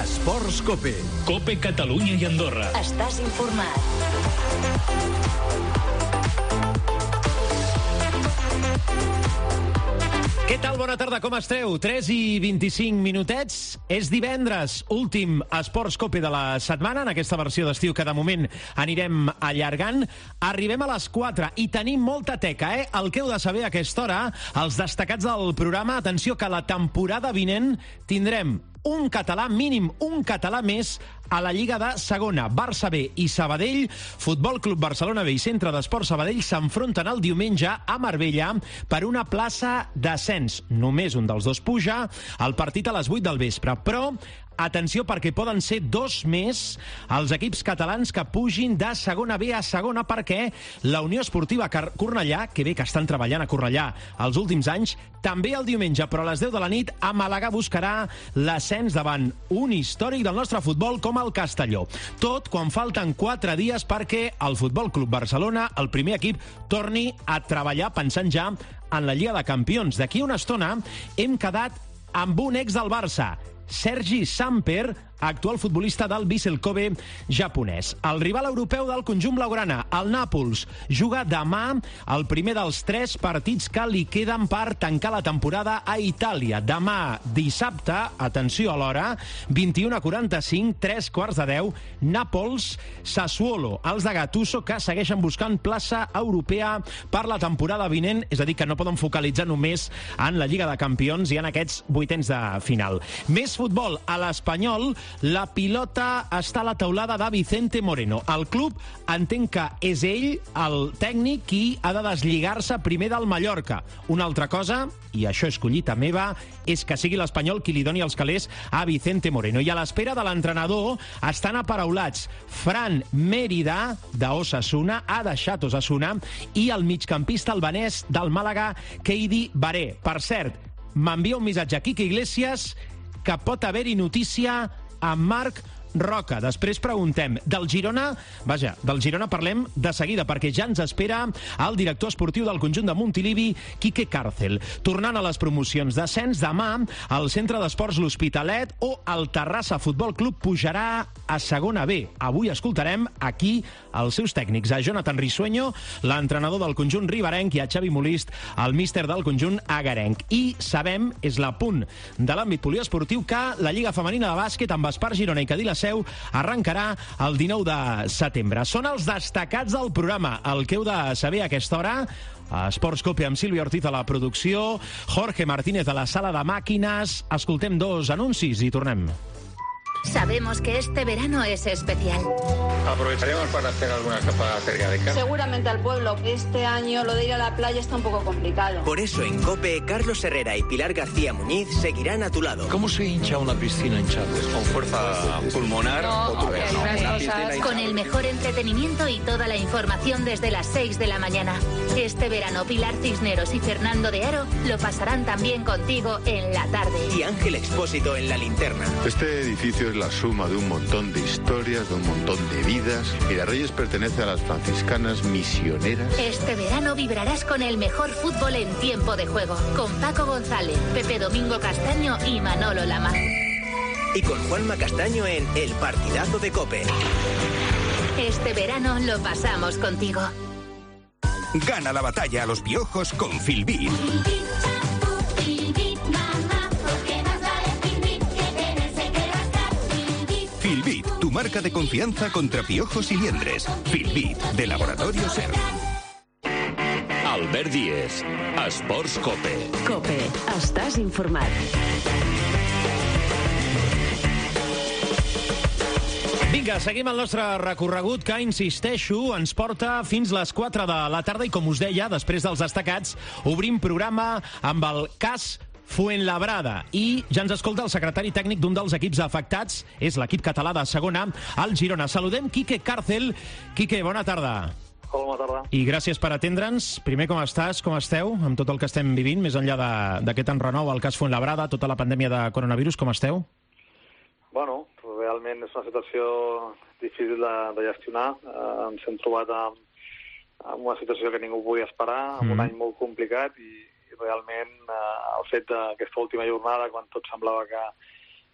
Esports Cope. Cope Catalunya i Andorra. Estàs informat. Què tal? Bona tarda, com esteu? 3:25 minutets. És divendres, últim Esports Cope de la setmana, en aquesta versió d'estiu que de moment anirem allargant. Arribem a les 4 i tenim molta teca, El que heu de saber a aquesta hora, els destacats del programa. Atenció, que la temporada vinent tindrem un català, mínim un català més, a la Lliga de Segona. Barça B i Sabadell, Futbol Club Barcelona B i Centre d'Esports Sabadell s'enfronten el diumenge a Marbella per una plaça d'ascens. Només un dels dos puja, el partit a les 8 del vespre. Però atenció, perquè poden ser dos més els equips catalans que pugin de segona B a segona, perquè la Unió Esportiva Cornellà, que bé que estan treballant a Cornellà els últims anys, també el diumenge, però a les 10 de la nit, a Màlaga buscarà l'ascens davant un històric del nostre futbol com el Castelló. Tot quan falten 4 dies perquè el Futbol Club Barcelona, el primer equip, torni a treballar pensant ja en la Lliga de Campions. D'aquí una estona hem quedat amb un ex del Barça, Sergi Samper, actual futbolista del Vissel Kobe japonès. El rival europeu del conjunt blaugrana, el Nàpols, juga demà el primer dels 3 partits que li queden per tancar la temporada a Itàlia. Demà, dissabte, atenció a l'hora, 21:45, 3:15, Nàpols, Sassuolo, els de Gattuso, que segueixen buscant plaça europea per la temporada vinent, és a dir, que no poden focalitzar només en la Lliga de Campions i en aquests vuitens de final. Més futbol a l'Espanyol. La pilota està a la teulada de Vicente Moreno. El club entén que és ell, el tècnic, qui ha de deslligar-se primer del Mallorca. Una altra cosa, i això és collita meva, és que sigui l'Espanyol qui li doni els calés a Vicente Moreno. I a l'espera de l'entrenador estan aparaulats Fran Mérida, d'Osasuna, ha deixat Osasuna, i el migcampista albanès del Màlaga, Keidi Baré. Per cert, m'envia un missatge a Quique Iglesias que pot haver-hi notícia amb Marc Roca. Després preguntem del Girona. Vaja, del Girona parlem de seguida, perquè ja ens espera el director esportiu del conjunt de Montilivi, Quique Càrcel. Tornant a les promocions d'ascens, demà el Centre d'Esports L'Hospitalet o el Terrassa Futbol Club pujarà a segona B. Avui escoltarem aquí els seus tècnics, a Jonathan Risueño, l'entrenador del conjunt riberenc, i a Xavi Molist, el míster del conjunt agarenc. I sabem, és l'apunt de l'àmbit poliesportiu, que la Lliga Femenina de Bàsquet amb Espar Girona i Cadí la Seu arrencarà el 19 de setembre. Són els destacats del programa, el que heu de saber a aquesta hora. Esports Cope amb Sílvia Ortiz a la producció, Jorge Martínez a la sala de màquines. Escoltem 2 anuncis i tornem. Sabemos que este verano es especial. Aprovecharemos para hacer alguna escapada cerca de casa. Seguramente al pueblo. Este año lo de ir a la playa está un poco complicado. Por eso en COPE, Carlos Herrera y Pilar García Muñiz seguirán a tu lado. ¿Cómo se hincha una piscina hinchable? ¿Con fuerza pulmonar o Con el mejor entretenimiento y toda la información desde las 6 de la mañana. Este verano Pilar Cisneros y Fernando de Aro lo pasarán también contigo en la tarde. Y Ángel Expósito en la linterna. Este edificio es la suma de un montón de historias, de un montón de vidas. Mirarreyes pertenece a las franciscanas misioneras. Este verano vibrarás con el mejor fútbol en tiempo de juego, con Paco González, Pepe Domingo Castaño y Manolo Lama. Y con Juanma Castaño en El Partidazo de COPE. Este verano lo pasamos contigo. Gana la batalla a los piojos con Filbit. Filbit, tu marca de confianza contra piojos y liendres. Filbit, de Laboratorio Ser. Albert Díez, Esports Cope. Cope, estàs informat. Vinga, seguim el nostre recorregut que, insisteixo, ens porta fins les 4 de la tarda i, com us deia, després dels destacats, obrim programa amb el cas Fuenlabrada. I ja ens escolta el secretari tècnic d'un dels equips afectats, és l'equip català de segona, el Girona. Saludem Quique Càrcel. Quique, bona tarda. Hola, bona tarda. I gràcies per atendre'ns. Primer, com estàs? Com esteu? Amb tot el que estem vivint, més enllà d'aquest enrenou, el cas Fuenlabrada, tota la pandèmia de coronavirus, com esteu? Bueno, realment és una situació difícil de gestionar. Ens hem trobat amb una situació que ningú podia esperar, amb un any molt complicat i realment el fet d'aquesta última jornada, quan tot semblava que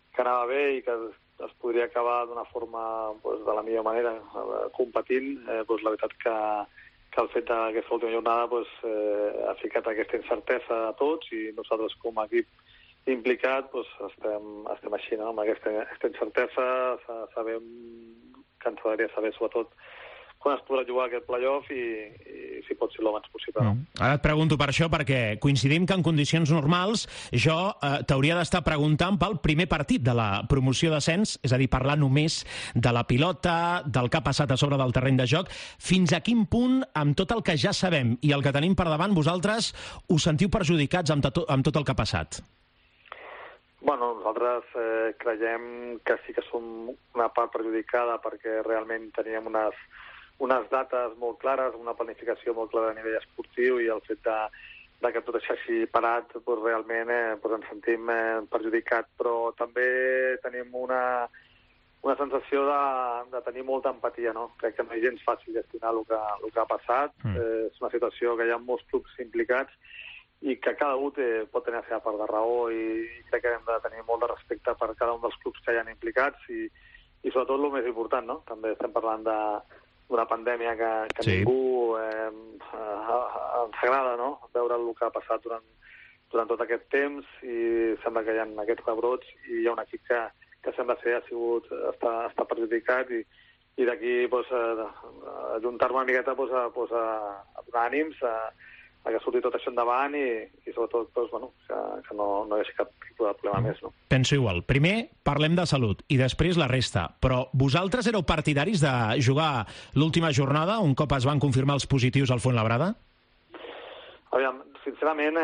anava bé i que es podria acabar d'una forma de la millor manera, competint. La veritat que el fet d'aquesta última jornada ha ficat aquesta incertesa a tots i nosaltres com a equip implicat estem així, no? Amb aquesta incertesa. Sabem que ens agradaria saber sobretot quan es podrà jugar aquest playoff i si pot ser l'abans possible. No? Ara et pregunto per això, perquè coincidim que en condicions normals jo t'hauria d'estar preguntant pel primer partit de la promoció d'ascens, és a dir, parlar només de la pilota, del que ha passat a sobre del terreny de joc. Fins a quin punt, amb tot el que ja sabem i el que tenim per davant, vosaltres us sentiu perjudicats amb tot el que ha passat? Bueno, nosaltres creiem que sí que som una part perjudicada perquè realment teníem unes dates molt clares, una planificació molt clara a nivell esportiu i el fet que tot això hagi parat, realment ens sentim perjudicats, però també tenim una sensació de tenir molta empatia, no? Crec que no és gens fàcil gestionar el que ha passat. És una situació que hi ha molts clubs implicats i que cada un pot tenir la seva part de raó i crec que hem de tenir molt de respecte per cada un dels clubs que hi ha implicats i sobretot el més important, no? També estem parlant d'una pandèmia que sí. Ningú ens agrada, no? Veure el que ha passat durant tot aquest temps i sembla que hi ha aquests rebrots i hi ha un equip que sembla està perjudicat i d'aquí ajuntar-me una miqueta a donar ànims a que surti tot això endavant i sobretot que no hi hagi cap tipus de problema més. No? Penso igual. Primer parlem de salut i després la resta. Però vosaltres éreu partidaris de jugar l'última jornada un cop es van confirmar els positius al Fuenlabrada? Aviam, sincerament,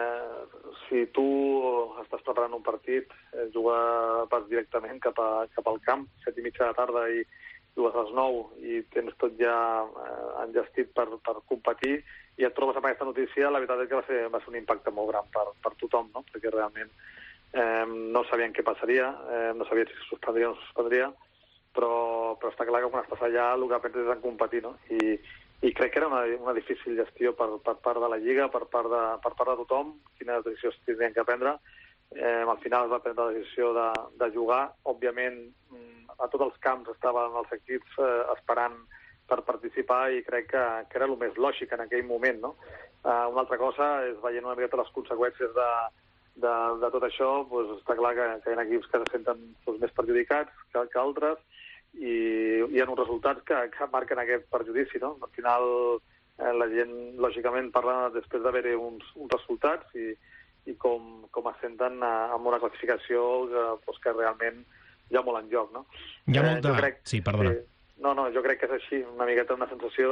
si tu estàs preparant un partit, vas directament cap al camp, 7:30 de la tarda i jugues a les 9 i tens tot ja enllestit per competir i et trobes amb aquesta notícia, la veritat és que va ser un impacte molt gran per tothom, no? Perquè realment no sabien què passaria, no sabien si se suspendria o no se suspendria, però està clar que quan estàs allà el que penses és en competir, no? I crec que era una difícil gestió per part de la Lliga, per part de tothom, quines decisions tindrien que prendre. Al final es va prendre la decisió de jugar. Òbviament, a tots els camps estaven els equips esperant per participar i crec que era el més lògic en aquell moment, no? Una altra cosa és veient una miqueta les conseqüències de tot això, està clar que hi ha equips que se senten més perjudicats que altres i hi ha uns resultats que marquen aquest perjudici, no? Al final la gent, lògicament, parla després d'haver-hi uns resultats i com es senten amb una classificació que realment hi ha molt en joc, no? Hi ha molta... Sí, perdona. No, jo crec que és així, una miqueta una sensació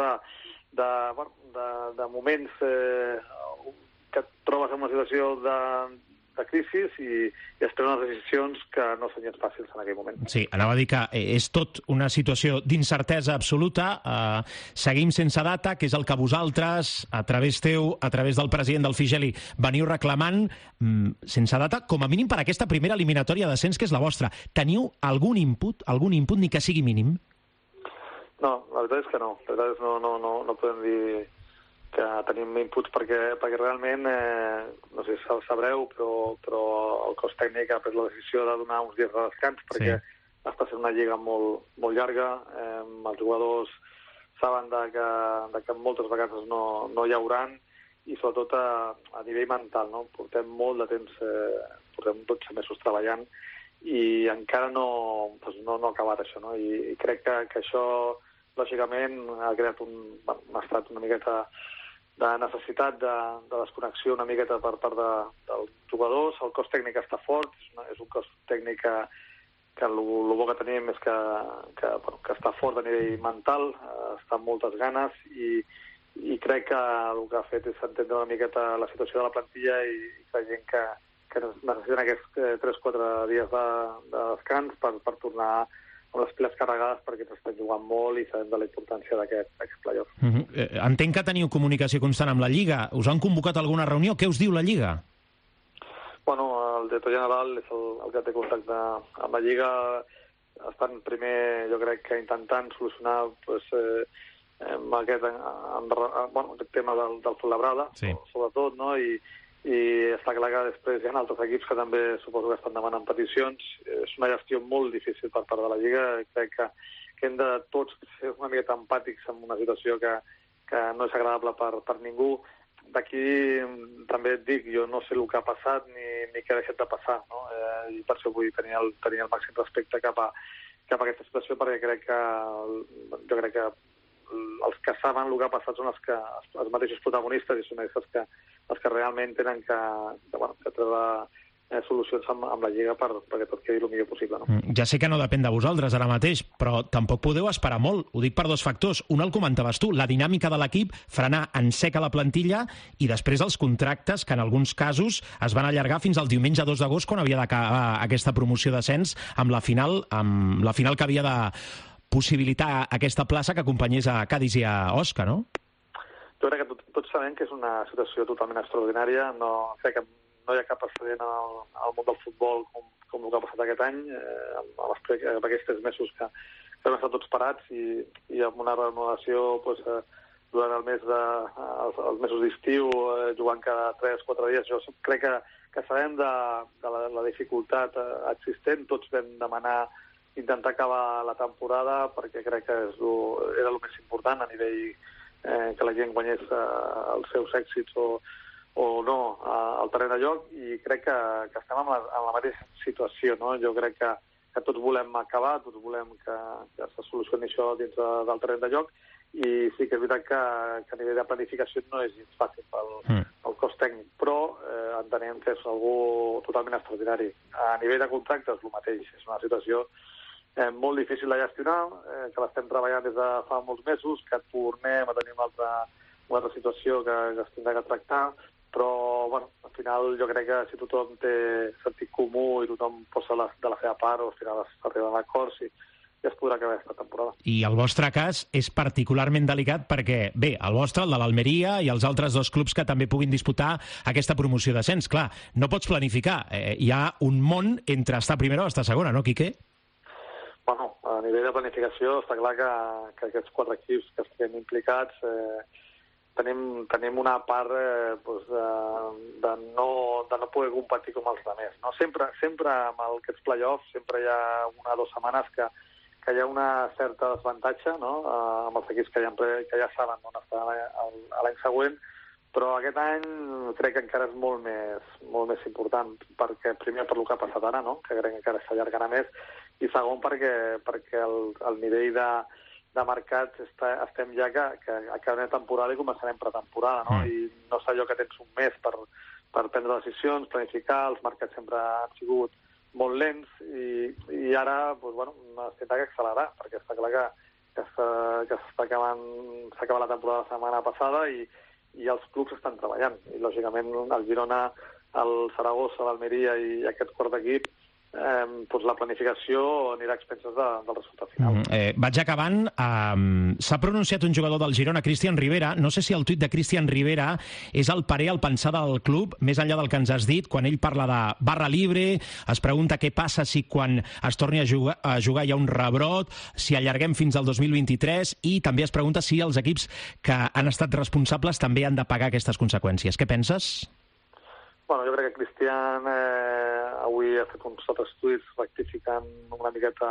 de moments que et trobes en una situació de crisi i es prenen unes decisions que no són gens fàcils en aquell moment. Sí, anava a dir que és tot una situació d'incertesa absoluta. Seguim sense data, que és el que vosaltres, a través teu, a través del president del Figeli, veniu reclamant sense data, com a mínim per aquesta primera eliminatòria d'ascens, que és la vostra. Teniu algun input, ni que sigui mínim? No, la veritat és que no. La veritat és que no podem dir que tenim inputs perquè realment, no sé si sabreu, però el cos tècnic ha pres la decisió de donar uns dies de descans perquè està sent una lliga molt, molt llarga. Els jugadors saben que moltes vacances no hi hauran i sobretot a nivell mental, no? Portem molt de temps, portem 12 mesos treballant i encara no ha acabat això, no? I crec que això lògicament ha creat ha estat una miqueta de necessitat de desconnexió una miqueta per part dels jugadors. El cos tècnic està fort, és un cos tècnic que el bo que tenim és que està fort a nivell mental, està amb moltes ganes i crec que el que ha fet és entendre una miqueta la situació de la plantilla i la gent que necessiten aquests 3-4 dies de descans per tornar amb les piles carregades perquè estan jugant molt i sabem de la importància d'aquest playoff. Entenc que teniu comunicació constant amb la Lliga. Us han convocat a alguna reunió? Què us diu la Lliga? Bueno, el director general és el que té contacte amb la Lliga. Estan primer, jo crec que intentant solucionar aquest tema del Fuenlabrada, sobretot, no? I i està clar que després hi ha altres equips que també suposo que estan demanant peticions. És una gestió molt difícil per part de la Lliga. Crec que hem de tots ser una miqueta empàtics en una situació que no és agradable per ningú. D'aquí també et dic, jo no sé el que ha passat ni què ha deixat de passar, no? I per això vull tenir el màxim respecte cap a aquesta situació, perquè jo crec que els que saben el que ha passat són els mateixos protagonistes i són els que realment tenen que treure solucions amb la Lliga perquè tot quedi el millor possible. No? Ja sé que no depèn de vosaltres ara mateix, però tampoc podeu esperar molt. Ho dic per dos factors. Un el comentaves tu, la dinàmica de l'equip, frenar en sec a la plantilla, i després els contractes, que en alguns casos es van allargar fins al diumenge 2 d'agost, quan havia d'acabar aquesta promoció d'ascens, amb la final que havia de possibilitar aquesta plaça que acompanyés a Cádiz i a Osca, no? Jo crec que tots sabem que és una situació totalment extraordinària. Crec que no hi ha cap precedent al món del futbol com el que ha passat aquest any, amb aquests 3 mesos que hem estat tots parats i amb una renovació durant els mesos d'estiu, jugant cada 3-4 dies. Jo crec que sabem de la dificultat existent. Tots vam demanar intentar acabar la temporada perquè crec que era el més important a nivell que la gent guanyés els seus èxits o no al terreny de joc, i crec que estem en la mateixa situació, no? Jo crec que tots volem acabar, tots volem que se solucioni això dins del terreny de joc, i sí que és veritat que a nivell de planificació no és gens fàcil pel cos tècnic, però entenem que és algú totalment extraordinari. A nivell de contractes, el mateix. És una situació molt difícil de gestionar, que l'estem treballant des de fa molts mesos, que tornem a tenir una altra situació que es tindrà que tractar, però al final jo crec que si tothom té sentit comú i tothom posa de la seva part, al final s'arriba a acords i es podrà acabar aquesta temporada. I el vostre cas és particularment delicat perquè, bé, el vostre, el de l'Almeria i els altres 2 clubs que també puguin disputar aquesta promoció d'ascens. Clar, no pots planificar. Hi ha un món entre estar primera o estar segona, no, Quique? A nivell de planificació està clar que aquests 4 equips que estem implicats tenim una part de no poder competir com els altres. No? Sempre amb aquests play-offs sempre hi ha 1 o 2 setmanes que hi ha una certa desavantatge, no? Amb els equips que ja saben on estar l'any següent, però aquest any crec que encara és molt més important, perquè primer per el que ha passat ara, no? Que crec que encara s'allargarà més, i segon perquè el nivell de mercat estem ja que acabem temporada i començarem pretemporada, no? I no és allò que tens un mes per prendre decisions, planificar. Els mercats sempre han sigut molt lents i ara es tindrà que accelerar, perquè està clar que s'ha acabat la temporada la setmana passada i els clubs estan treballant. I lògicament el Girona, el Saragossa, l'Almeria i aquest quart equip, la planificació anirà a expenses del resultat final. Vaig acabant. S'ha pronunciat un jugador del Girona, Cristian Rivera. No sé si el tuit de Cristian Rivera és el parer, el pensar del club, més enllà del que ens has dit, quan ell parla de barra libre, es pregunta què passa si quan es torni a jugar hi ha un rebrot, si allarguem fins al 2023, i també es pregunta si els equips que han estat responsables també han de pagar aquestes conseqüències. Què penses? Jo crec que Cristian avui ha fet uns altres tuits rectificant una miqueta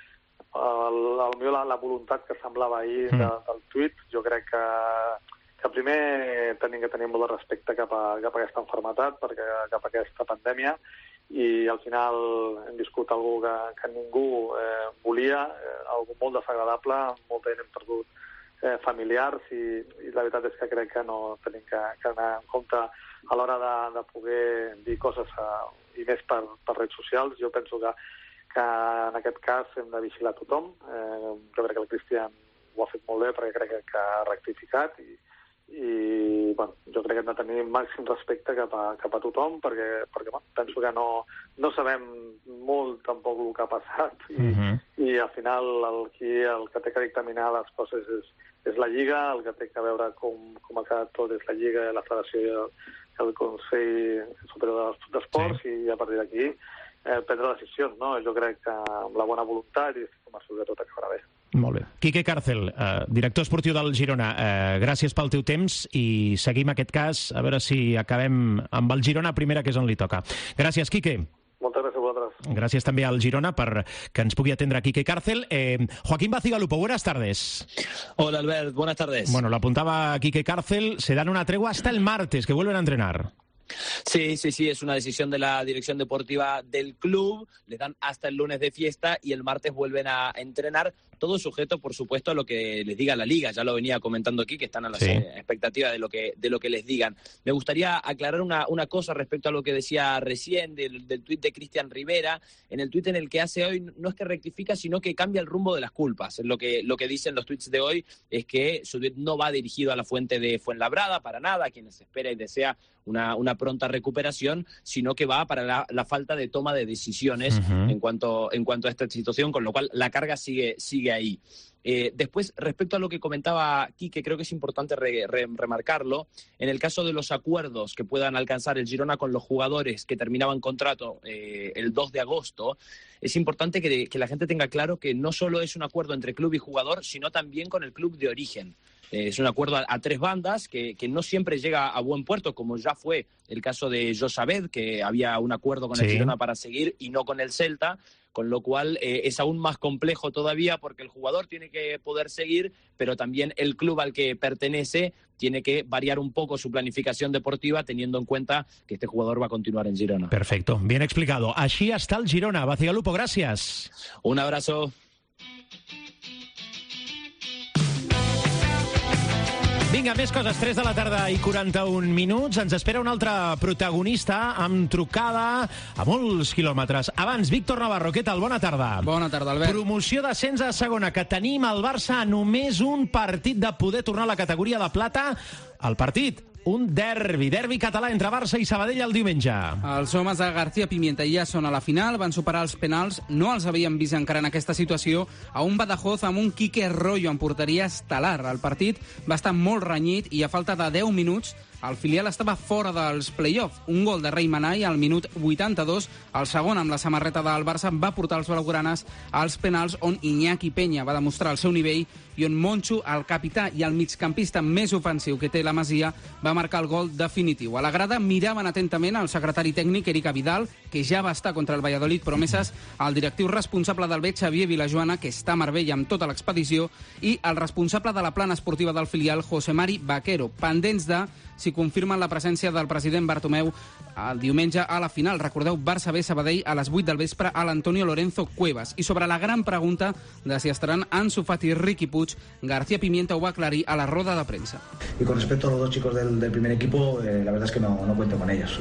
la voluntat que semblava ahir del tuit. Jo crec que primer tenim que tenir molt de respecte cap a aquesta malaltia, cap a aquesta pandèmia, i al final hem viscut algú que ningú volia, algú molt desagradable, molta gent hem perdut familiars, i la veritat és que crec que no tenim que anar en compte a l'hora de poder dir coses, i més per redes socials. Jo penso que en aquest cas hem de vigilar tothom. Jo crec que el Cristian ho ha fet molt bé, perquè crec que ha rectificat, i jo crec que hem de tenir màxim respecte cap a tothom, perquè penso que no sabem molt tampoc el que ha passat, i al final el que té que dictaminar les coses és la Lliga, el que té que veure com ha quedat tot és la Lliga, la Federació i el Consell Superior d'Esports, i a partir d'aquí prendre decisions, no? Jo crec que amb la bona voluntat i estic convençut que tot acabarà bé. Molt bé. Quique Càrcel, director esportiu del Girona, gràcies pel teu temps i seguim aquest cas, a veure si acabem amb el Girona primera, que és on li toca. Gràcies, Quique. Moltes gràcies a vosaltres. Gràcies també al Girona per que ens pugui atendre Quique Càrcel. Joaquín Bacigalupo, buenas tardes. Hola, Albert, buenas tardes. Bueno, lo apuntaba Quique Càrcel, se dan una tregua hasta el martes, que vuelven a entrenar. Sí, es una decisión de la dirección deportiva del club, le dan hasta el lunes de fiesta y el martes vuelven a entrenar, todo sujeto, por supuesto, a lo que les diga la Liga. Ya lo venía comentando aquí, que están a las expectativas de lo que les digan. Me gustaría aclarar una cosa respecto a lo que decía recién del tuit de Cristian Rivera. En el tuit en el que hace hoy no es que rectifica, sino que cambia el rumbo de las culpas. Lo que dicen los tuits de hoy es que su tuit no va dirigido a la fuente de Fuenlabrada, para nada, a quienes espera y desea una pronta recuperación, sino que va para la falta de toma de decisiones en cuanto a esta situación, con lo cual la carga sigue ahí. Después, respecto a lo que comentaba Quique, creo que es importante remarcarlo. En el caso de los acuerdos que puedan alcanzar el Girona con los jugadores que terminaban contrato el 2 de agosto, es importante que la gente tenga claro que no solo es un acuerdo entre club y jugador, sino también con el club de origen. Es un acuerdo a tres bandas que no siempre llega a buen puerto, como ya fue el caso de Josabed, que había un acuerdo con el Girona para seguir y no con el Celta, con lo cual es aún más complejo todavía porque el jugador tiene que poder seguir, pero también el club al que pertenece tiene que variar un poco su planificación deportiva teniendo en cuenta que este jugador va a continuar en Girona. Perfecto, bien explicado. Així està el Girona. Bacigalupo, gràcies. Un abrazo. Vinga, més coses. 3 de la tarda i 41 minuts. Ens espera un altre protagonista amb trucada a molts quilòmetres. Abans, Víctor Navarro, què tal? Bona tarda. Bona tarda, Albert. Promoció d'ascens a segona, que tenim el Barça a només un partit de poder tornar a la categoria de plata. El partit, un derbi català entre Barça i Sabadell el diumenge. Els homes de García Pimienta ja són a la final, van superar els penals, no els havíem vist encara en aquesta situació, a un Badajoz amb un Quique Rollo en porteria estel·lar. El partit va estar molt renyit i a falta de 10 minuts el filial estava fora dels play-off. Un gol de Rei Manai al minut 82, el segon amb la samarreta del Barça, va portar els blaugranes als penals on Iñaki Peña va demostrar el seu nivell i on Moncho, el capità i el migcampista més ofensiu que té la Masia, va marcar el gol definitiu. A la grada miraven atentament el secretari tècnic Eric Vidal, que ja va estar contra el Valladolid promeses, el directiu responsable del B, Xavier Vilajoana, que està a Marbella amb tota l'expedició, i el responsable de la plana esportiva del filial, José Mari Vaquero, pendents de si confirmen la presència del president Bartomeu el diumenge a la final. Recordeu, Barça B Sabadell a les 8 del vespre a l'Antonio Lorenzo Cuevas. I sobre la gran pregunta de si estaran Ansu Fati y Riqui Puig, García Pimienta ho va aclarir a la roda de prensa. Y con respecto a los dos chicos del primer equipo, la verdad es que no cuento con ellos.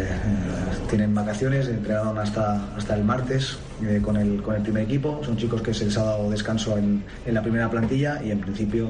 Tienen vacaciones, entrenaron hasta el martes con el primer equipo. Son chicos que se les ha dado descanso en la primera plantilla y en principio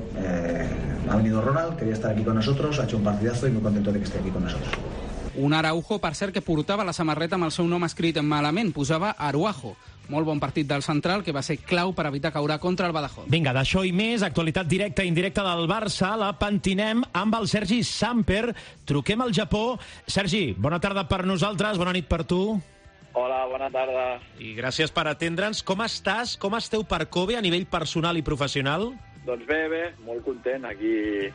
ha venido Ronald, quería estar aquí con nosotros, ha hecho un partidazo y muy contento de que esté aquí con nosotros. Un Araujo, per cert, que portava la samarreta amb el seu nom escrit malament, posava Aruajo. Molt bon partit del central, que va ser clau per evitar caure contra el Badajoz. Vinga, d'això i més, actualitat directa i indirecta del Barça, la pentinem amb el Sergi Samper. Truquem al Japó. Sergi, bona tarda per nosaltres, bona nit per tu. Hola, bona tarda. I gràcies per atendre'ns. Com estàs? Com esteu per Kobe a nivell personal i professional? Doncs bé, molt content. Aquí,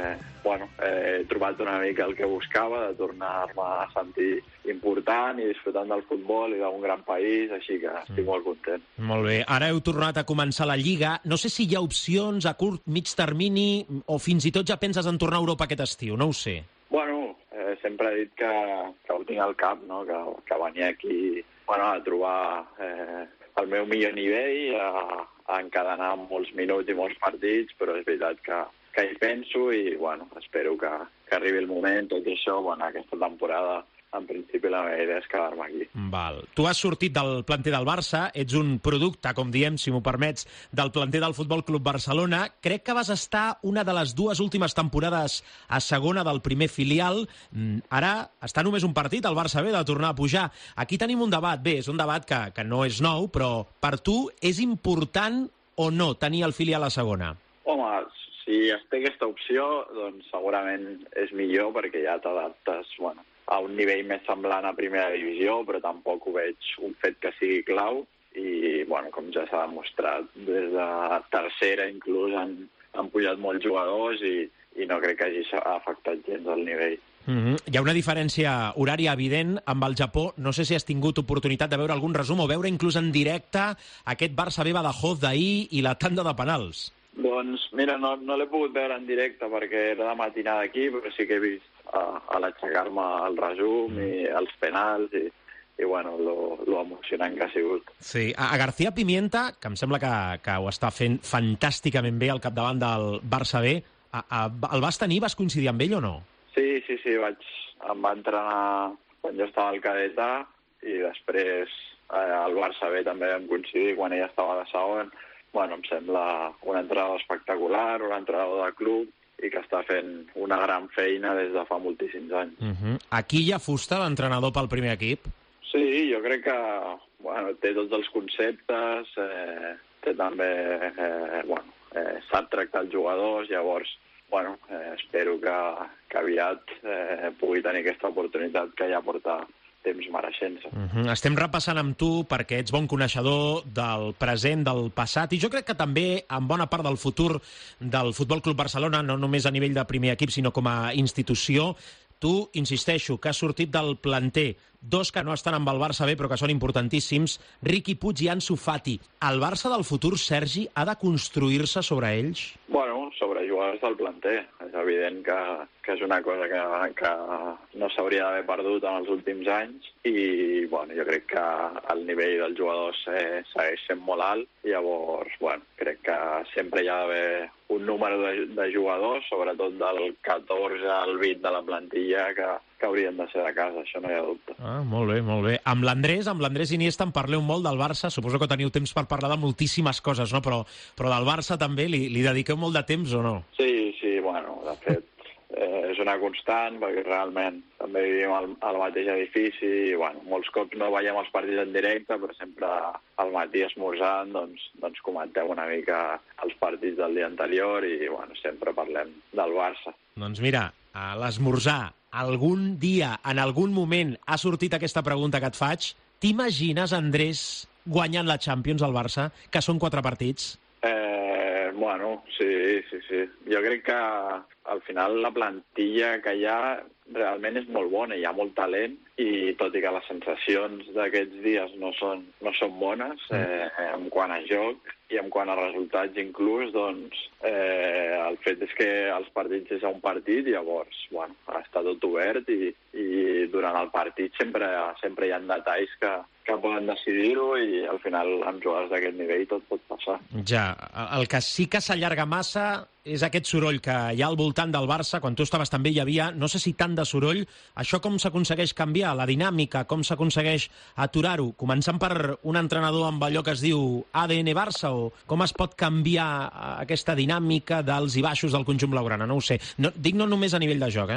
he trobat una mica el que buscava, de tornar-me a sentir important i disfrutant del futbol i d'un gran país, així que estic molt content. Molt bé. Ara heu tornat a començar la Lliga. No sé si hi ha opcions a curt, mig termini, o fins i tot ja penses en tornar a Europa aquest estiu, no ho sé. Bueno, sempre he dit que ho tinc al cap, no? Que venia aquí a trobar el meu millor nivell, a encadenar molts minuts i molts partits, però és veritat que hi penso i espero que arribi el moment, tot i això, aquesta temporada en principi la meva idea és quedar-me aquí. Val. Tu has sortit del planter del Barça, ets un producte, com diem, si m'ho permets, del planter del Futbol Club Barcelona. Crec que vas estar una de les dues últimes temporades a segona del primer filial. Ara està només un partit, el Barça B, de tornar a pujar. Aquí tenim un debat. Bé, és un debat que no és nou, però per tu és important o no tenir el filial a segona? Home, si es té aquesta opció, doncs segurament és millor perquè ja t'adaptes, a un nivell més semblant a primera divisió, però tampoc ho veig un fet que sigui clau. i bueno, com ja s'ha demostrat, des de tercera inclús han pujat molts jugadors i no crec que hagi afectat gens el nivell. Hi ha una diferència horària evident amb el Japó. No sé si has tingut oportunitat de veure algun resum o veure inclús en directe aquest Barça B Badajoz d'ahir i la tanda de penals. Doncs mira, no l'he pogut veure en directe perquè era de matinada aquí, però sí que he vist a l'aixecar-me el resum i els penals i bueno, lo emocionant que ha sigut. Sí, a García Pimienta, que em sembla que ho està fent fantàsticament bé al capdavant del Barça B, el vas tenir, vas coincidir amb ell o no? Sí, em va entrenar quan jo estava al cadet A i després al Barça B també vam coincidir quan ella estava de segon. Bueno, em sembla un entrenador espectacular, un entrenador de club i que està fent una gran feina des de fa moltíssims anys. Aquí hi ha Fusta, l'entrenador pel primer equip? Sí, jo crec que té tots els conceptes, té també, sap tractar els jugadors, llavors espero que aviat pugui tenir aquesta oportunitat que ja porta temps mereixent-se. Estem repassant amb tu perquè ets bon coneixedor del present, del passat, i jo crec que també en bona part del futur del Futbol Club Barcelona, no només a nivell de primer equip, sinó com a institució. Tu, insisteixo, que has sortit del planter, dos que no estan amb el Barça B però que són importantíssims, Riqui Puig i Ansu Fati. El Barça del futur, Sergi, ha de construir-se sobre ells? Bueno, sobre jugadors del planter. És evident que és una cosa que no s'hauria d'haver perdut en els últims anys i jo crec que el nivell dels jugadors segueix sent molt alt. Llavors, crec que sempre hi ha d'haver un número de jugadors, sobretot del 14 al 20 de la plantilla, que haurien de ser de casa, això no hi ha dubte. Molt bé, molt bé. Amb l'Andrés Iniesta en parleu molt del Barça, suposo que teniu temps per parlar de moltíssimes coses, no? Però del Barça també li dediqueu molt de temps o no? Sí, de fet, és una constant, perquè realment també vivim al mateix edifici i molts cops no veiem els partits en directe, però sempre al matí esmorzant doncs comentem una mica els partits del dia anterior i sempre parlem del Barça. Doncs mira, a l'esmorzar, algun dia, en algun moment, ha sortit aquesta pregunta que et faig. T'imagines, Andrés, guanyant la Champions al Barça, que són 4 partits? Sí. Jo crec que al final la plantilla que hi ha realment és molt bona, hi ha molt talent i tot i que les sensacions d'aquests dies no són bones en quant a joc i en quant a resultats inclús, doncs el fet és que els partits és a un partit, llavors està tot obert i durant el partit sempre hi ha detalls que poden decidir-ho i al final amb jugadors d'aquest nivell tot pot passar. Ja, el que sí que s'allarga massa és aquest soroll que hi ha al voltant del Barça. Quan tu estaves també hi havia, no sé si tant de soroll, això com s'aconsegueix canviar, la dinàmica, com s'aconsegueix aturar-ho? Començant per un entrenador amb allò que es diu ADN Barça, o com es pot canviar aquesta dinàmica dels i baixos del conjunt blaugrana? No ho sé. Dic no només a nivell de joc,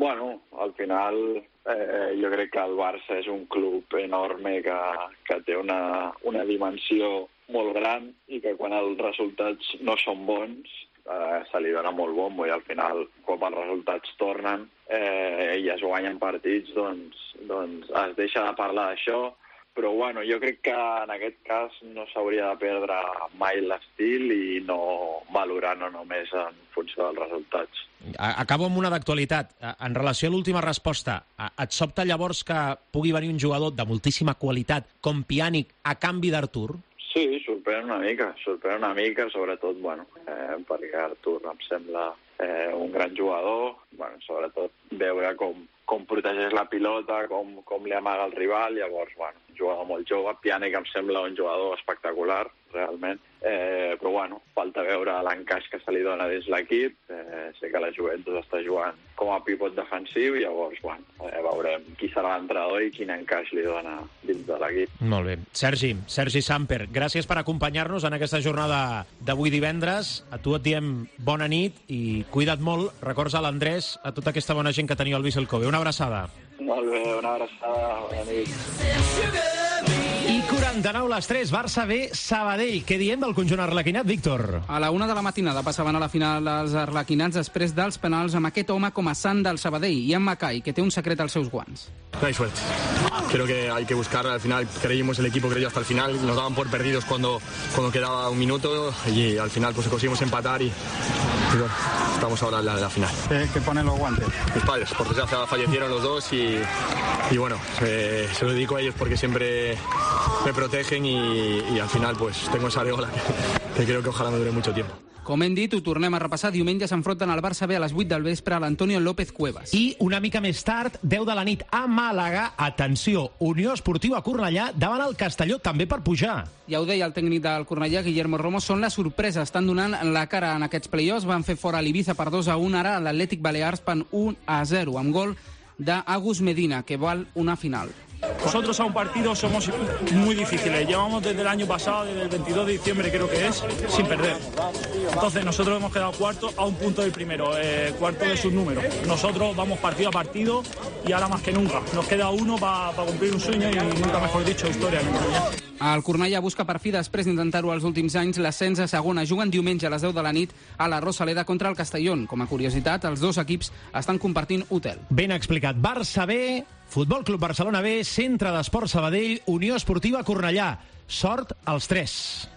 Al final jo crec que el Barça és un club enorme que té una dimensió molt gran i que quan els resultats no són bons se li dona molt bombo i al final, quan els resultats tornen i es guanyen partits, doncs es deixa de parlar d'això. Però jo crec que en aquest cas no s'hauria de perdre mai l'estil i no valorar no només en funció dels resultats. Acabo amb una d'actualitat. En relació a l'última resposta, et sobta llavors que pugui venir un jugador de moltíssima qualitat com Pjanic a canvi d'Artur? Sí, sorprèn una mica, sobretot, perquè Artur em sembla un gran jugador, sobretot veure com protegeix la pilota, com li amaga el rival, llavors, jugador molt jove. Pjanic em sembla un jugador espectacular, realment, però falta veure l'encaix que se li dona dins l'equip. Sé que la Juventus està jugant com a pivot defensiu, llavors veurem qui serà l'entrenador i quin encaix li dona dins de l'equip. Molt bé. Sergi Samper, gràcies per acompanyar-nos en aquesta jornada d'avui divendres. A tu et diem bona nit i cuida't molt. Records a l'Andrés, a tota aquesta bona gent que teniu al Vissel Kobe. Una abraçada. Molt bé, una abraçada. Bona nit. I 49 les 3, Barça B, Sabadell. Què diem del conjunt arlequinat, Víctor? A la 1 de la matinada passaven a la final els arlequinats després dels penals amb aquest home com a sant del Sabadell, Ian Mackay, que té un secret als seus guants. No hay suerte. Creo que hay que buscar. Al final creímos, el equipo creyó hasta el final. Nos daban por perdidos cuando quedaba un minuto y al final pues conseguimos empatar y bueno, estamos ahora en la final. ¿Qué ponen los guantes? Mis padres, por desgracia fallecieron los dos y bueno, se lo dedico a ellos porque siempre me protegen y al final pues tengo esa areola que creo que ojalá me dure mucho tiempo. Com hem dit, ho tornem a repassar. Diumenge s'enfronten al Barça B a les 8 del vespre a l'Antonio López Cuevas. I una mica més tard, 10 de la nit, a Màlaga, atenció, Unió Esportiva Cornellà davant el Castelló, també per pujar. Ja ho deia el tècnic del Cornellà, Guillermo Romo, són la sorpresa, estan donant la cara en aquests play-offs, van fer fora l'Ibiza per 2-1, ara l'Atlètic Balears per 1-0, amb gol d'Agus Medina, que val una final. Nosotros a un partido somos muy difíciles. Llevamos desde el año pasado, desde el 22 de diciembre creo que es, sin perder. Entonces nosotros hemos quedado cuarto a un punto del primero, cuarto de sus números. Nosotros vamos partido a partido y ahora más que nunca. Nos queda uno para cumplir un sueño y nunca mejor dicho, historia. El Cornellà busca per fi, després d'intentar-ho els últims anys, l'ascens a segona. Juguen diumenge a les 10 de la nit a la Rosaleda contra el Castellón. Com a curiositat, els dos equips estan compartint hotel. Ben explicat. Barça B, Futbol Club Barcelona B, Centre d'Esport Sabadell, Unió Esportiva Cornellà. Sort als 3.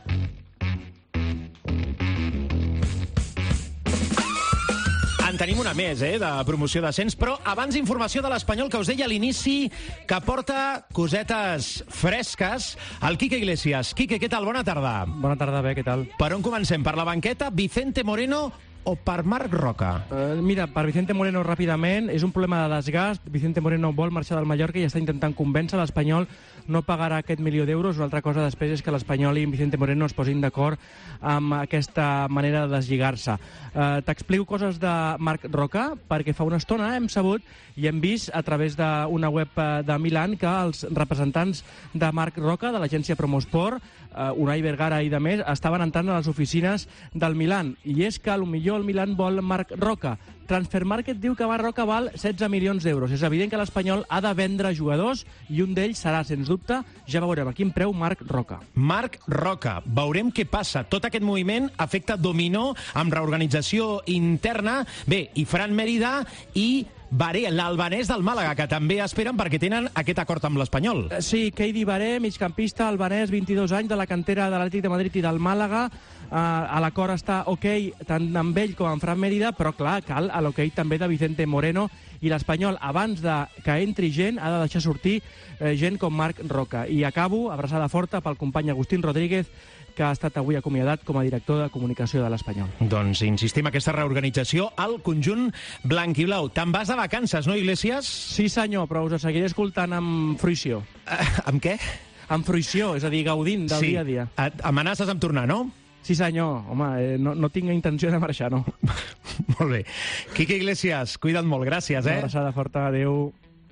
En tenim una més, de promoció d'ascens, però abans informació de l'Espanyol que us deia a l'inici que porta cosetes fresques. El Quique Iglesias. Quique, què tal? Bona tarda. Bona tarda, bé, què tal? Per on comencem? Per la banqueta, Vicente Moreno o per Marc Roca? Mira, per Vicente Moreno ràpidament, és un problema de desgast. Vicente Moreno vol marxar del Mallorca i està intentant convèncer l'Espanyol, no pagarà aquest milió d'euros. Una altra cosa després és que l'Espanyol i Vicente Moreno es posin d'acord amb aquesta manera de deslligar-se. T'explico coses de Marc Roca, perquè fa una estona hem sabut i hem vist a través d'una web de Milan que els representants de Marc Roca, de l'agència Promosport, Unai Vergara i de més, estaven entrant a les oficines del Milan. I és que potser el Milan vol Marc Roca. Transfermarkt diu que Marc Roca val 16 milions d'euros. És evident que l'Espanyol ha de vendre jugadors i un d'ells serà, sens dubte, ja veurem a quin preu, Marc Roca. Marc Roca. Veurem què passa. Tot aquest moviment afecta dominó amb reorganització interna. Bé, i Fran Mérida i Baré, l'albanès del Màlaga, que també esperen perquè tenen aquest acord amb l'Espanyol. Sí, Keidi Baré, migcampista albanès, 22 anys, de la cantera de l'Atlètic de Madrid i del Màlaga. A l'acord està ok tant amb ell com amb Fran Mérida, però clar, cal a l'ok també de Vicente Moreno, i l'Espanyol, abans de que entri gent, ha de deixar sortir gent com Marc Roca. I acabo, abraçada forta pel company Agustín Rodríguez, que ha estat avui acomiadat com a director de comunicació de l'Espanyol. Doncs insistim, aquesta reorganització al conjunt blanc i blau. Te'n vas de vacances, no, Iglesias? Sí, senyor, però us seguiré escoltant amb fruïció. Amb què? Amb fruïció, és a dir, gaudint del dia a dia. Amenaces amb tornar, no? Sí, senyor. Home, no tinc intenció de marxar, no. Molt bé. Quique Iglesias, cuida't molt. Gràcies, Una abraçada forta. Adéu.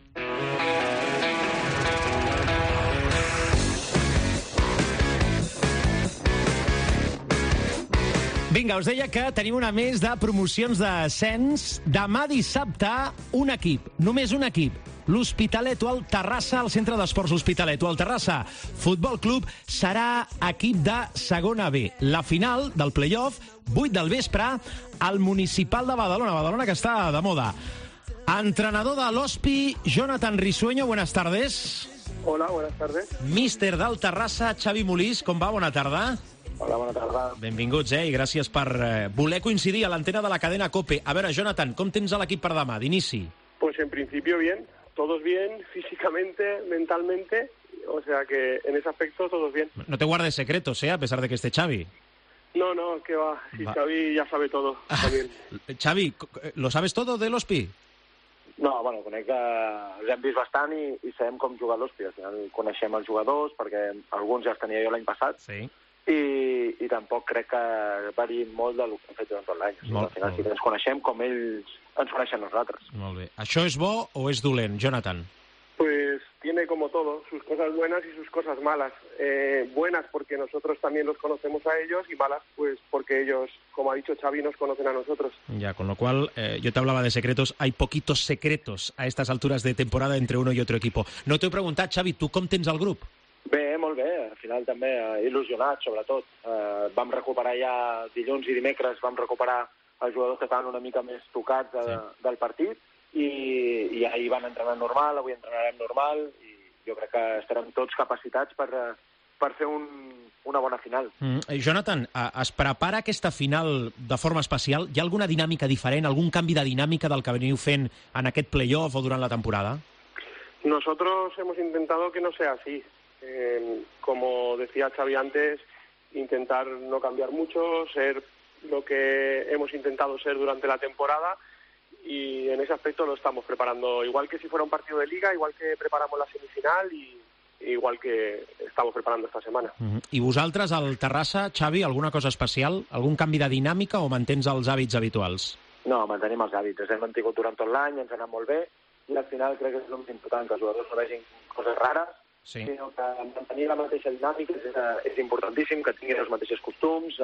Vinga, us deia que tenim una més de promocions d'ascens. Demà dissabte, un equip, només un equip. L'Hospitalet o el Terrassa, al Centre d'Esports Hospitalet o el Terrassa Futbol Club, serà equip de segona B. La final del play-off, 8 del vespre, al Municipal de Badalona. Badalona, que està de moda. Entrenador de l'Hospi, Jonathan Risueño, buenas tardes. Hola, buenas tardes. Míster del Terrassa, Xavi Molís, com va? Bona tarda. Hola, bona tarda. Benvinguts, i gràcies per voler coincidir a l'antena de la cadena COPE. A veure, Jonathan, com tens l'equip per demà, d'inici? Pues en principio bien, todos bien, físicamente, mentalmente, o sea que en ese aspecto todos bien. No te guardes secretos, a pesar de que esté Xavi. No, que va, si Xavi ya sabe todo. También. Xavi, ¿lo sabes todo de l'Hospi? No, bueno, conec que els hem vist bastant i sabem com jugar l'Hospi. Al final coneixem els jugadors, perquè alguns ja els tenia jo l'any passat. Sí. I tampoc crec que variïn molt del que hem fet durant tot l'any. Al final sí que ens coneixem com ells ens coneixen nosaltres. Molt bé. Això és bo o és dolent, Jonathan? Pues tiene como todo, sus cosas buenas y sus cosas malas. Buenas porque nosotros también los conocemos a ellos y malas pues porque ellos, como ha dicho Xavi, nos conocen a nosotros. Ya, con lo cual, yo te hablaba de secretos. Hay poquitos secretos a estas alturas de temporada entre uno y otro equipo. No t'ho he preguntat, Xavi, tu com tens el grup? Bé, molt bé. final també il·lusionats, sobretot. Vam recuperar ja dilluns i dimecres, vam recuperar els jugadors que estaven una mica més tocats del partit, i ahir van entrenar normal, avui entrenarem normal, i jo crec que estarem tots capacitats per fer una bona final. Jonathan, es prepara aquesta final de forma especial? Hi ha alguna dinàmica diferent, algun canvi de dinàmica del que veniu fent en aquest playoff o durant la temporada? Nosotros hemos intentado que no sea así. Como decía Xavi antes, intentar no cambiar mucho, ser lo que hemos intentado ser durante la temporada, y en ese aspecto lo estamos preparando igual que si fuera un partido de liga, igual que preparamos la semifinal y igual que estamos preparando esta setmana. I vosaltres, al Terrassa, Xavi, alguna cosa especial? Algun canvi de dinàmica o mantens els hàbits habituals? No, mantenim els hàbits. Els hem mantingut durant tot l'any, ens ha anat molt bé, i al final crec que és el més important, que els jugadors no vegin coses rares, sinó que mantenir la mateixa dinàmica és importantíssim, que tinguin els mateixos costums,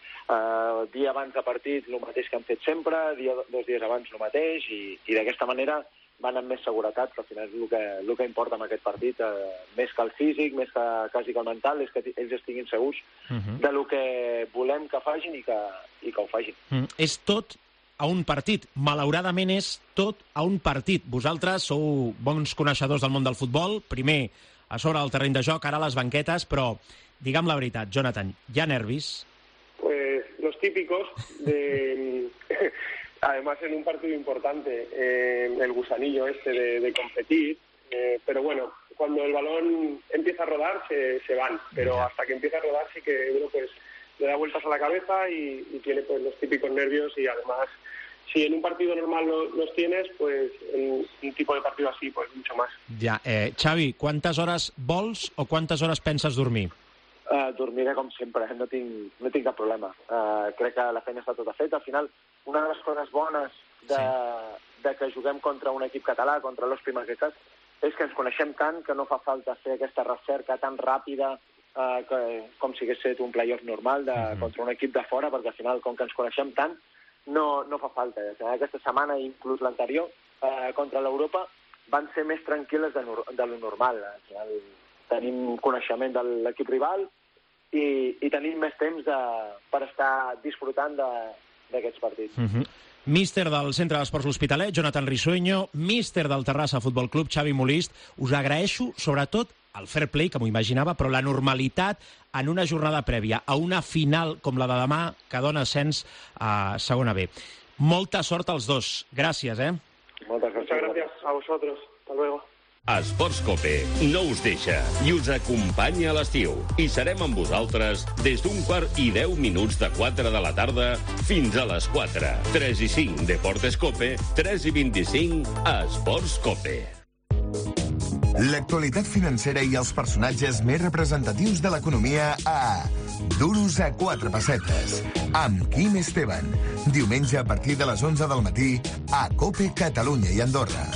dia abans de partit el mateix que han fet sempre, 2 dies abans el mateix, i d'aquesta manera van amb més seguretat, que al final és el que importa en aquest partit, més que el físic, més que quasi que el mental, és que ells estiguin segurs de lo que volem que facin i que ho facin. És tot a un partit. Malauradament és tot a un partit. Vosaltres sou bons coneixedors del món del futbol, primer a sobre del terreny de joc, ara a les banquetes, però digue'm la veritat, Jonathan, hi ha nervis? Pues los típicos de... Además, en un partido importante, el gusanillo de competir, pero bueno, cuando el balón empieza a rodar, se van, pero hasta que empieza a rodar sí que uno pues le da vueltas a la cabeza y tiene pues los típicos nervios, y además, si en un partido normal los tienes, pues en un tipo de partido así, pues mucho más. Ja, Xavi, quantes hores vols o quantes hores penses dormir? Dormiré com sempre, no tinc cap problema. Crec que la feina està tota feta. Al final, una de les coses bones de que juguem contra un equip català, contra l'Ospi Maquetas, és que ens coneixem tant que no fa falta fer aquesta recerca tan ràpida com si hagués estat un playoff normal contra un equip de fora, perquè al final, com que ens coneixem tant, no fa falta. Aquesta setmana, inclús l'anterior, contra l'Europa, van ser més tranquil·les de lo normal. Al final, tenim coneixement de l'equip rival i tenim més temps per estar disfrutant d'aquests partits. Míster del Centre d'Esports L'Hospitalet, Jonathan Risueño, míster del Terrassa Futbol Club, Xavi Molist, us agraeixo sobretot el fair play, que m'ho imaginava, però la normalitat en una jornada prèvia a una final com la de demà, que dona ascens a segona B. Molta sort als dos. Gràcies, Muchas gracias a vosotros. Hasta luego. Esports Cope no us deixa i us acompanya a l'estiu. I serem amb vosaltres des d'un 1:15 de 4 de la tarda fins a les 4. 3 i 5 Deportes Cope, 3 i 25 a Esports Cope. L'actualitat financera i els personatges més representatius de l'economia a Duros a 4 pessetes, amb Quim Esteban. Diumenge a partir de les 11 del matí a Cope Catalunya i Andorra.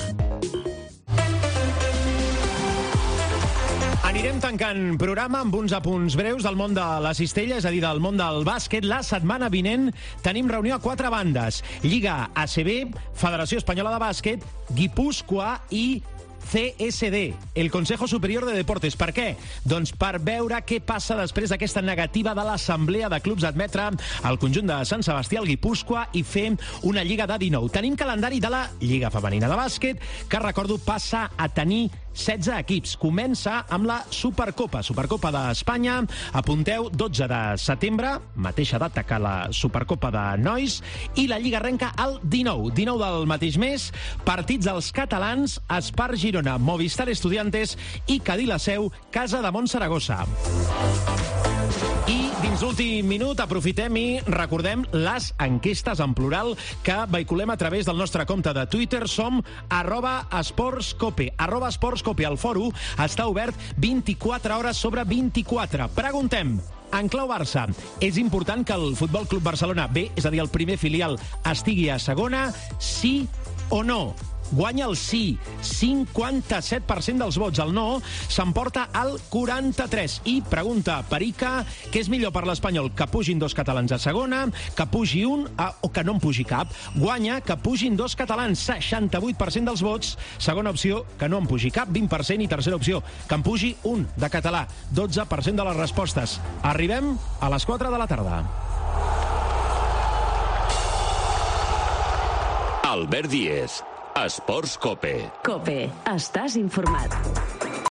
Anirem tancant programa amb uns apunts breus del món de la cistella, és a dir, del món del bàsquet. La setmana vinent tenim reunió a 4 bandes. Lliga ACB, Federació Espanyola de Bàsquet, Guipúscoa i CSD, el Consejo Superior de Deportes. Per què? Doncs per veure què passa després d'aquesta negativa de l'Assemblea de Clubs admetre el conjunt de Sant Sebastià, el Guipúscoa, i fer una lliga de 19. Tenim calendari de la Lliga Femenina de Bàsquet, que, recordo, passa a tenir 16 equips. Comença amb la Supercopa d'Espanya. Apunteu, 12 de setembre, mateixa data que la Supercopa de Nois, i la Lliga arrenca el 19 del mateix mes. Partits dels catalans: Espar Girona, Movistar Estudiantes i Cadí la Seu, Casa de Montsaragossa. I dins l'últim minut aprofitem i recordem les enquestes en plural que vehiculem a través del nostre compte de Twitter. Som @esportscope. @esportscope. El fòrum està obert 24 hores sobre 24. Preguntem, en clau Barça, és important que el Futbol Club Barcelona B, és a dir, el primer filial, estigui a segona, sí o no? guanya el sí, 57% dels vots. El no s'emporta el 43%. I pregunta Perica, què és millor per l'Espanyol? Que pugin 2 catalans a segona, que pugi un o que no en pugi cap? Guanya que pugin 2 catalans, 68% dels vots. Segona opció, que no en pugi cap, 20%. I tercera opció, que en pugi un de català, 12% de les respostes. Arribem a les 4 de la tarda. Albert Díez, Esports COPE. COPE, estàs informat.